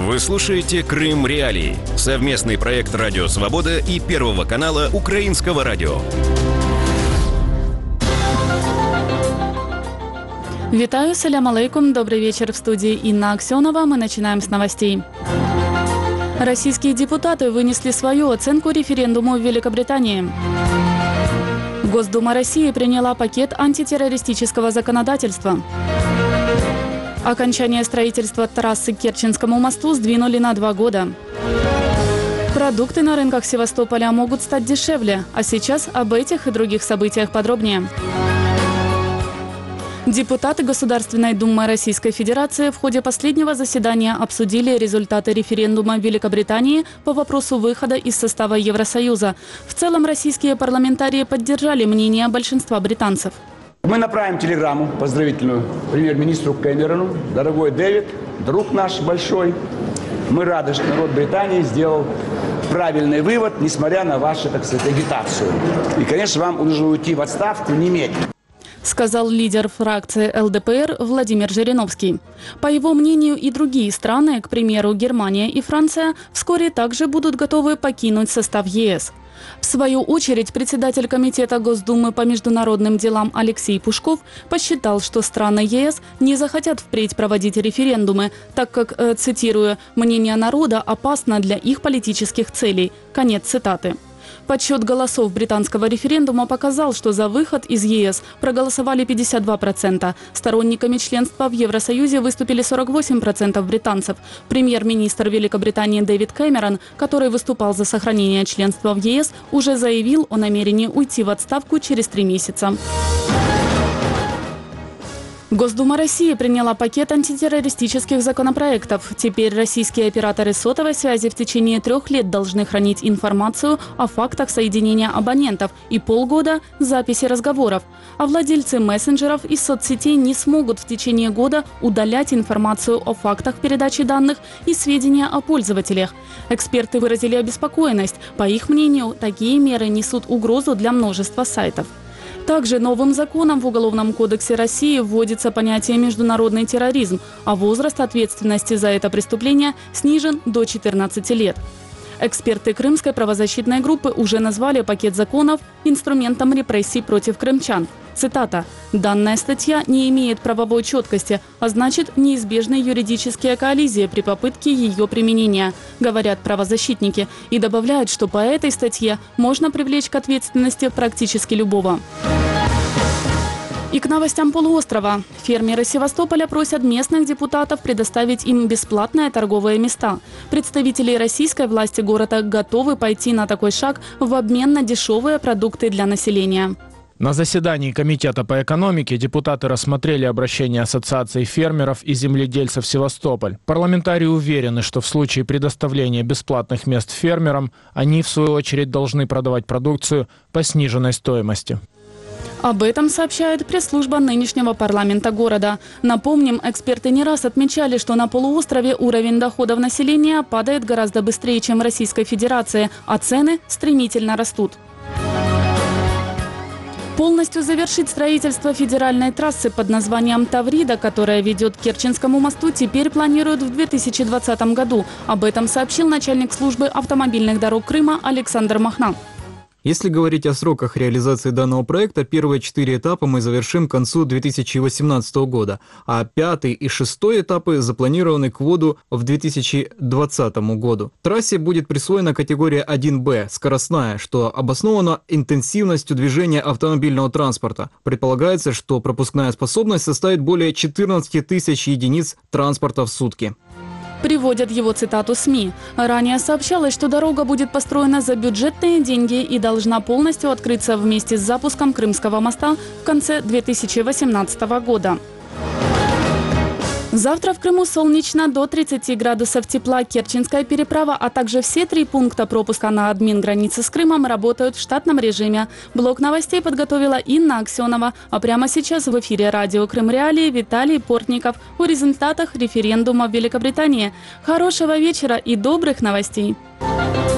Вы слушаете «Крым Реалии» – совместный проект «Радио Свобода» и Первого канала Украинского радио. Витаю, салям алейкум, добрый вечер. В студии Инна Аксенова. Мы начинаем с новостей. Российские депутаты вынесли свою оценку референдуму в Великобритании. Госдума России приняла пакет антитеррористического законодательства. Окончание строительства трассы к Керченскому мосту сдвинули на 2 года. Продукты на рынках Севастополя могут стать дешевле. А сейчас об этих и других событиях подробнее. Депутаты Государственной Думы Российской Федерации в ходе последнего заседания обсудили результаты референдума в Великобритании по вопросу выхода из состава Евросоюза. В целом российские парламентарии поддержали мнение большинства британцев. Мы направим телеграмму поздравительную премьер-министру Кэмерону. Дорогой Дэвид, друг наш большой, мы рады, что народ Британии сделал правильный вывод, несмотря на вашу, так сказать, агитацию. И, конечно, вам нужно уйти в отставку немедленно, сказал лидер фракции ЛДПР Владимир Жириновский. По его мнению, и другие страны, к примеру, Германия и Франция, вскоре также будут готовы покинуть состав ЕС. В свою очередь, председатель Комитета Госдумы по международным делам Алексей Пушков посчитал, что страны ЕС не захотят впредь проводить референдумы, так как, цитирую, «мнение народа опасно для их политических целей». Конец цитаты. Подсчет голосов британского референдума показал, что за выход из ЕС проголосовали 52%. Сторонниками членства в Евросоюзе выступили 48% британцев. Премьер-министр Великобритании Дэвид Кэмерон, который выступал за сохранение членства в ЕС, уже заявил о намерении уйти в отставку через 3 месяца. Госдума России приняла пакет антитеррористических законопроектов. Теперь российские операторы сотовой связи в течение 3 лет должны хранить информацию о фактах соединения абонентов и полгода записи разговоров. А владельцы мессенджеров и соцсетей не смогут в течение года удалять информацию о фактах передачи данных и сведения о пользователях. Эксперты выразили обеспокоенность. По их мнению, такие меры несут угрозу для множества сайтов. Также новым законом в Уголовном кодексе России вводится понятие «международный терроризм», а возраст ответственности за это преступление снижен до 14 лет. Эксперты Крымской правозащитной группы уже назвали пакет законов инструментом репрессий против крымчан. Цитата. «Данная статья не имеет правовой четкости, а значит неизбежны юридические коллизии при попытке ее применения», говорят правозащитники, и добавляют, что по этой статье можно привлечь к ответственности практически любого. И к новостям полуострова. Фермеры Севастополя просят местных депутатов предоставить им бесплатные торговые места. Представители российской власти города готовы пойти на такой шаг в обмен на дешевые продукты для населения. На заседании Комитета по экономике депутаты рассмотрели обращение Ассоциации фермеров и земледельцев Севастополь. Парламентарии уверены, что в случае предоставления бесплатных мест фермерам, они в свою очередь должны продавать продукцию по сниженной стоимости. Об этом сообщает пресс-служба нынешнего парламента города. Напомним, эксперты не раз отмечали, что на полуострове уровень доходов населения падает гораздо быстрее, чем в Российской Федерации, а цены стремительно растут. Полностью завершить строительство федеральной трассы под названием Таврида, которая ведет к Керченскому мосту, теперь планируют в 2020 году. Об этом сообщил начальник службы автомобильных дорог Крыма Александр Махна. Если говорить о сроках реализации данного проекта, первые 4 этапа мы завершим к концу 2018 года, а 5-й и 6-й этапы запланированы к вводу в 2020 году. Трассе будет присвоена категория 1Б – скоростная, что обосновано интенсивностью движения автомобильного транспорта. Предполагается, что пропускная способность составит более 14 тысяч единиц транспорта в сутки. Приводят его цитату СМИ. Ранее сообщалось, что дорога будет построена за бюджетные деньги и должна полностью открыться вместе с запуском Крымского моста в конце 2018 года. Завтра в Крыму солнечно до 30 градусов тепла. Керченская переправа, а также все 3 пункта пропуска на админ-границе с Крымом работают в штатном режиме. Блок новостей подготовила Инна Аксенова. А прямо сейчас в эфире радио «Крым Реалии» Виталий Портников о результатах референдума в Великобритании. Хорошего вечера и добрых новостей!